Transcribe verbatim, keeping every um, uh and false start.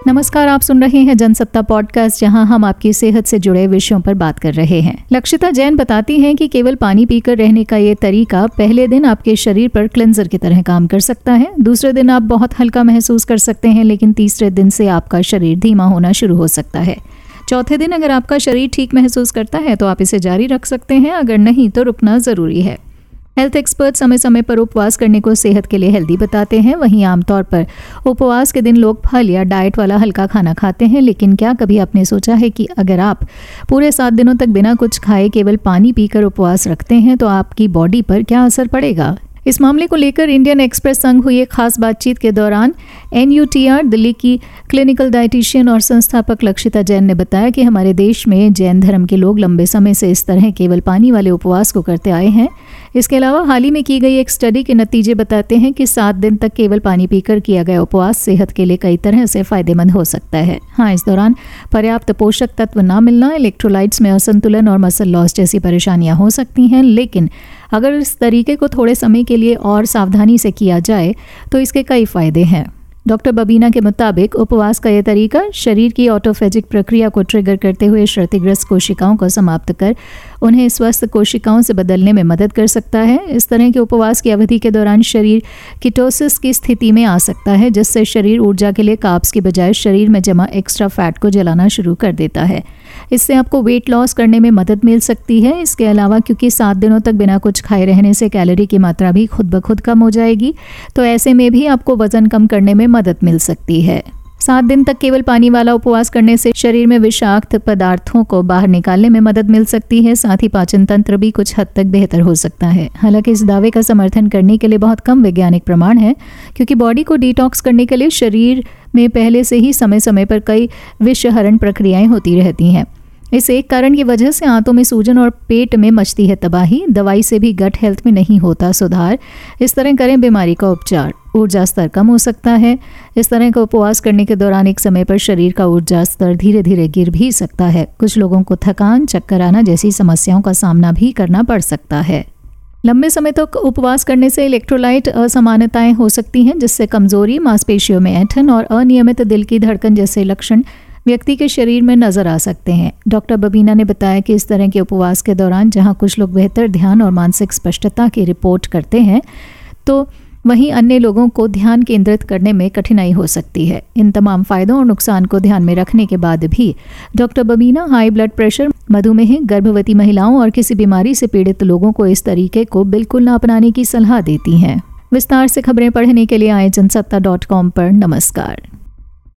नमस्कार, आप सुन रहे हैं जनसत्ता पॉडकास्ट, जहां हम आपकी सेहत से जुड़े विषयों पर बात कर रहे हैं। लक्षिता जैन बताती हैं कि केवल पानी पीकर रहने का ये तरीका पहले दिन आपके शरीर पर क्लेंजर की तरह काम कर सकता है। दूसरे दिन आप बहुत हल्का महसूस कर सकते हैं, लेकिन तीसरे दिन से आपका शरीर धीमा होना शुरू हो सकता है। चौथे दिन अगर आपका शरीर ठीक महसूस करता है तो आप इसे जारी रख सकते हैं, अगर नहीं तो रुकना ज़रूरी है। हेल्थ एक्सपर्ट समय समय पर उपवास करने को सेहत के लिए हेल्दी बताते हैं। वहीं आमतौर पर उपवास के दिन लोग फल या डाइट वाला हल्का खाना खाते हैं, लेकिन क्या कभी आपने सोचा है कि अगर आप पूरे सात दिनों तक बिना कुछ खाए केवल पानी पीकर उपवास रखते हैं तो आपकी बॉडी पर क्या असर पड़ेगा? इस मामले को लेकर इंडियन एक्सप्रेस संग हुई एक खास बातचीत के दौरान N U T R Delhi की क्लिनिकल डाइटिशियन और संस्थापक लक्षिता जैन ने बताया कि हमारे देश में जैन धर्म के लोग लंबे समय से इस तरह केवल पानी वाले उपवास को करते आए हैं। इसके अलावा हाल ही में की गई एक स्टडी के नतीजे बताते हैं कि सात दिन तक केवल पानी पीकर किया गया उपवास सेहत के लिए कई तरह से फायदेमंद हो सकता है। हाँ, इस दौरान पर्याप्त पोषक तत्व न मिलना, इलेक्ट्रोलाइट्स में असंतुलन और मसल लॉस जैसी परेशानियां हो सकती हैं, लेकिन अगर इस तरीके को थोड़े समय के लिए और सावधानी से किया जाए तो इसके कई फायदे हैं। डॉक्टर बबीना के मुताबिक उपवास का यह तरीका शरीर की ऑटोफेजिक प्रक्रिया को ट्रिगर करते हुए क्षतिग्रस्त कोशिकाओं को समाप्त कर उन्हें स्वस्थ कोशिकाओं से बदलने में मदद कर सकता है। इस तरह के उपवास की अवधि के दौरान शरीर कीटोसिस की स्थिति में आ सकता है, जिससे शरीर ऊर्जा के लिए कार्ब्स की बजाय शरीर में जमा एक्स्ट्रा फैट को जलाना शुरू कर देता है। इससे आपको वेट लॉस करने में मदद मिल सकती है। इसके अलावा क्योंकि सात दिनों तक बिना कुछ खाए रहने से कैलोरी की मात्रा भी खुद ब खुद कम हो जाएगी, तो ऐसे में भी आपको वजन कम करने में मदद मिल सकती है। सात दिन तक केवल पानी वाला उपवास करने से शरीर में विषाक्त पदार्थों को बाहर निकालने में मदद मिल सकती है। साथ ही पाचन तंत्र भी कुछ हद तक बेहतर हो सकता है। हालांकि इस दावे का समर्थन करने के लिए बहुत कम वैज्ञानिक प्रमाण है, क्योंकि बॉडी को डिटॉक्स करने के लिए शरीर में पहले से ही समय समय पर कई विषहरण प्रक्रियाएं होती रहती हैं। इस एक कारण की वजह से आंतों में सूजन और पेट में मचती है तबाही। दवाई से भी गट हेल्थ में नहीं होता सुधार। इस तरह करें बीमारी का उपचार। ऊर्जा स्तर कम हो सकता है। इस तरह का उपवास करने के दौरान एक समय पर शरीर का ऊर्जा स्तर धीरे धीरे गिर भी सकता है। कुछ लोगों को थकान, चक्कर आना जैसी समस्याओं का सामना भी करना पड़ सकता है। लंबे समय तक तो उपवास करने से इलेक्ट्रोलाइट असमानताएं हो सकती हैं, जिससे कमजोरी, मांसपेशियों में ऐंठन और अनियमित दिल की धड़कन जैसे लक्षण व्यक्ति के शरीर में नजर आ सकते हैं। डॉक्टर बबीना ने बताया कि इस तरह के उपवास के दौरान जहां कुछ लोग बेहतर ध्यान और मानसिक स्पष्टता की रिपोर्ट करते हैं, तो वहीं अन्य लोगों को ध्यान केंद्रित करने में कठिनाई हो सकती है। इन तमाम फायदों और नुकसान को ध्यान में रखने के बाद भी doctor Babina high blood pressure, मधुमेह, गर्भवती महिलाओं और किसी बीमारी से पीड़ित लोगों को इस तरीके को बिल्कुल न अपनाने की सलाह देती हैं। विस्तार से खबरें पढ़ने के लिए आए जनसत्ता डॉट कॉम पर। नमस्कार।